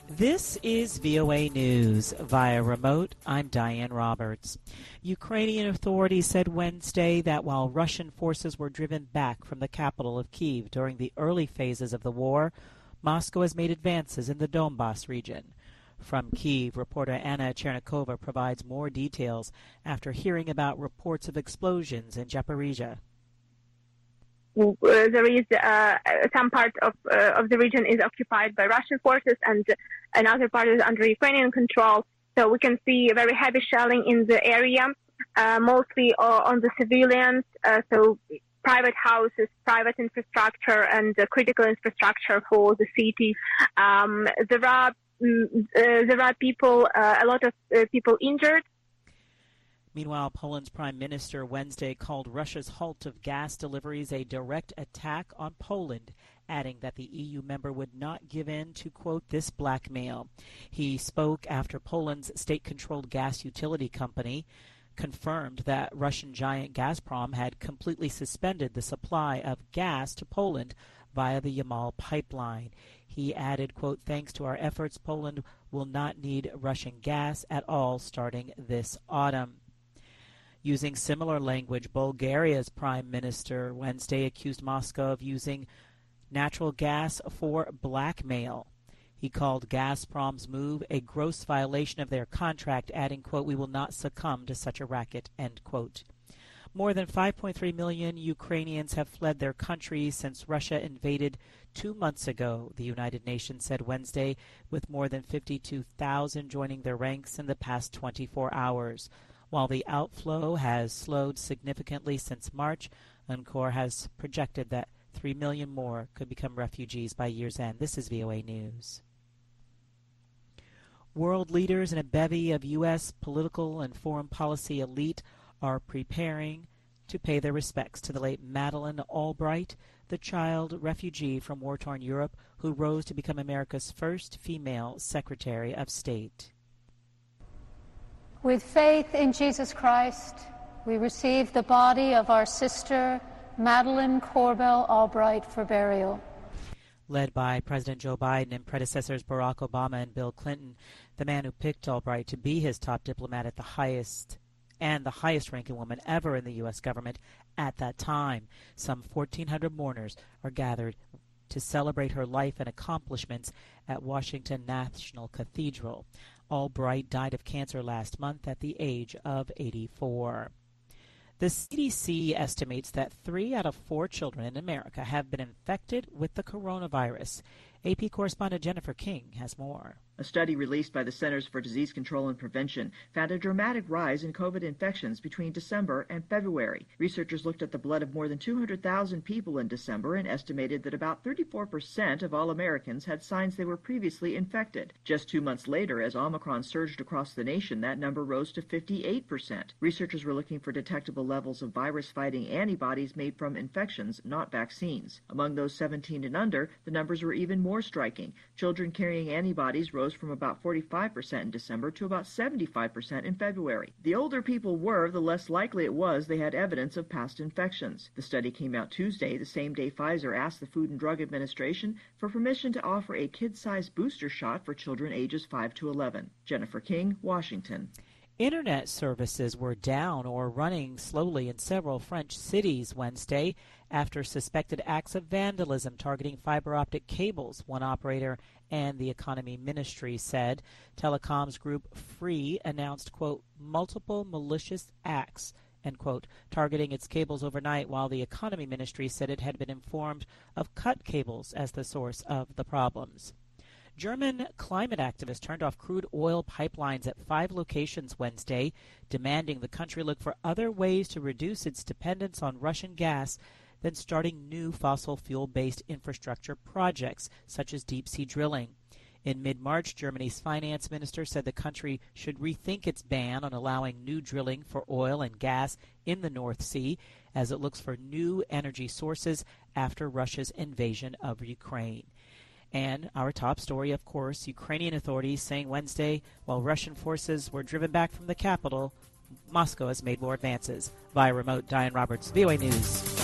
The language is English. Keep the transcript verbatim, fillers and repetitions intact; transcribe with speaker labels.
Speaker 1: This is V O A News. Via remote, I'm Diane Roberts. Ukrainian authorities said Wednesday that while Russian forces were driven back from the capital of Kyiv during the early phases of the war, Moscow has made advances in the Donbas region. From Kyiv, reporter Anna Chernikova provides more details after hearing about reports of explosions in Zaporizhia.
Speaker 2: Uh, there is uh, some part of uh, of the region is occupied by Russian forces, and another part is under Ukrainian control. So we can see very heavy shelling in the area, uh, mostly uh, on the civilians. Uh, so private houses, private infrastructure, and uh, critical infrastructure for the city. Um, there are mm, uh, there are people, uh, a lot of uh, people injured.
Speaker 1: Meanwhile, Poland's prime minister Wednesday called Russia's halt of gas deliveries a direct attack on Poland, adding that the E U member would not give in to, quote, this blackmail. He spoke after Poland's state-controlled gas utility company confirmed that Russian giant Gazprom had completely suspended the supply of gas to Poland via the Yamal pipeline. He added, quote, thanks to our efforts, Poland will not need Russian gas at all starting this autumn. Using similar language, Bulgaria's prime minister Wednesday accused Moscow of using natural gas for blackmail. He called Gazprom's move a gross violation of their contract, adding, quote, we will not succumb to such a racket, end quote. More than five point three million Ukrainians have fled their country since Russia invaded two months ago, the United Nations said Wednesday, with more than fifty-two thousand joining their ranks in the past twenty-four hours. While the outflow has slowed significantly since March, UNRWA has projected that three million more could become refugees by year's end. This is V O A News. World leaders and a bevy of U S political and foreign policy elite are preparing to pay their respects to the late Madeleine Albright, the child refugee from war-torn Europe who rose to become America's first female Secretary of State.
Speaker 3: With faith in Jesus Christ, we receive the body of our sister, Madeleine Corbell Albright, for burial.
Speaker 1: Led by President Joe Biden and predecessors Barack Obama and Bill Clinton, the man who picked Albright to be his top diplomat at the highest and the highest-ranking woman ever in the U S government at that time. Some fourteen hundred mourners are gathered to celebrate her life and accomplishments at Washington National Cathedral. Albright died of cancer last month at the age of eighty-four. The C D C estimates that three out of four children in America have been infected with the coronavirus. A P correspondent Jennifer King has more.
Speaker 4: A study released by the Centers for Disease Control and Prevention found a dramatic rise in COVID infections between December and February. Researchers looked at the blood of more than two hundred thousand people in December and estimated that about thirty-four percent of all Americans had signs they were previously infected. Just two months later, as Omicron surged across the nation, that number rose to fifty-eight percent. Researchers were looking for detectable levels of virus-fighting antibodies made from infections, not vaccines. Among those seventeen and under, the numbers were even more striking. Children carrying antibodies rose from about forty-five percent in December to about seventy-five percent in February. The older people were, the less likely it was they had evidence of past infections. The study came out Tuesday, the same day Pfizer asked the Food and Drug Administration for permission to offer a kid-sized booster shot for children ages five to eleven. Jennifer King, Washington.
Speaker 1: Internet services were down or running slowly in several French cities Wednesday after suspected acts of vandalism targeting fiber optic cables, one operator and the economy ministry said. Telecoms group Free announced, quote, multiple malicious acts, end quote, targeting its cables overnight, while the economy ministry said it had been informed of cut cables as the source of the problems. German climate activists turned off crude oil pipelines at five locations Wednesday, demanding the country look for other ways to reduce its dependence on Russian gas than starting new fossil fuel-based infrastructure projects, such as deep-sea drilling. In mid-March, Germany's finance minister said the country should rethink its ban on allowing new drilling for oil and gas in the North Sea as it looks for new energy sources after Russia's invasion of Ukraine. And our top story, of course, Ukrainian authorities saying Wednesday, while Russian forces were driven back from the capital, Moscow has made more advances. Via remote, Diane Roberts, V O A News.